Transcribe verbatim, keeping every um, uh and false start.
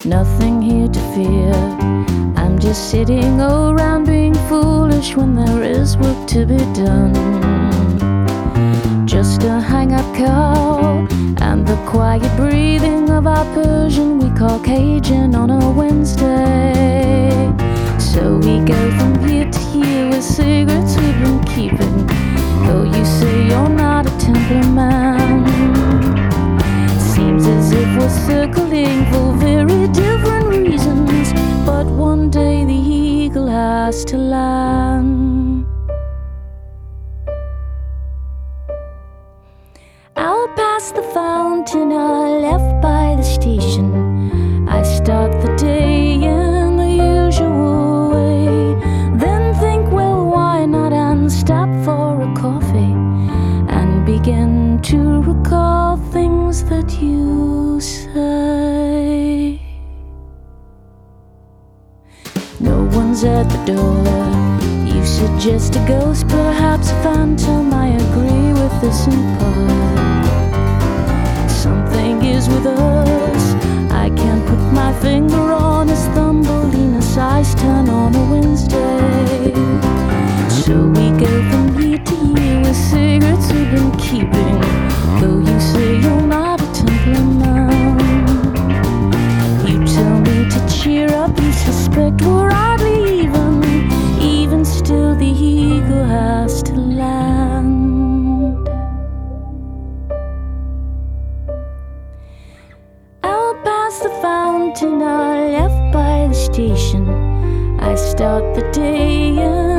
nothing here to fear. I'm just sitting around being foolish when there is work to be done. Just a hang-up call and the quiet breathing of our Persian we call Cajun on a Wednesday. So we go from year to year with cigarettes we've been keeping, though you say you're not a Templar man. Seems as if we're circling for very different reasons, but one day the eagle has to land. Out past the fountain I left by the station, I start the day in the usual way. Then think, well, why not, and stop for a coffee and begin to recall things that you say. No one's at the door. You suggest a ghost, perhaps a phantom. I agree with this in part. Something is with us, I can't put my finger on as Thumbelina size ten on a Wednesday. So we go from year to year with cigarettes we've been keeping, though you say you're not a Templar man. You tell me to cheer up, you suspect we're oddly even. Even still the eagle has to land. Out past the fountain I left by the station, I start the day in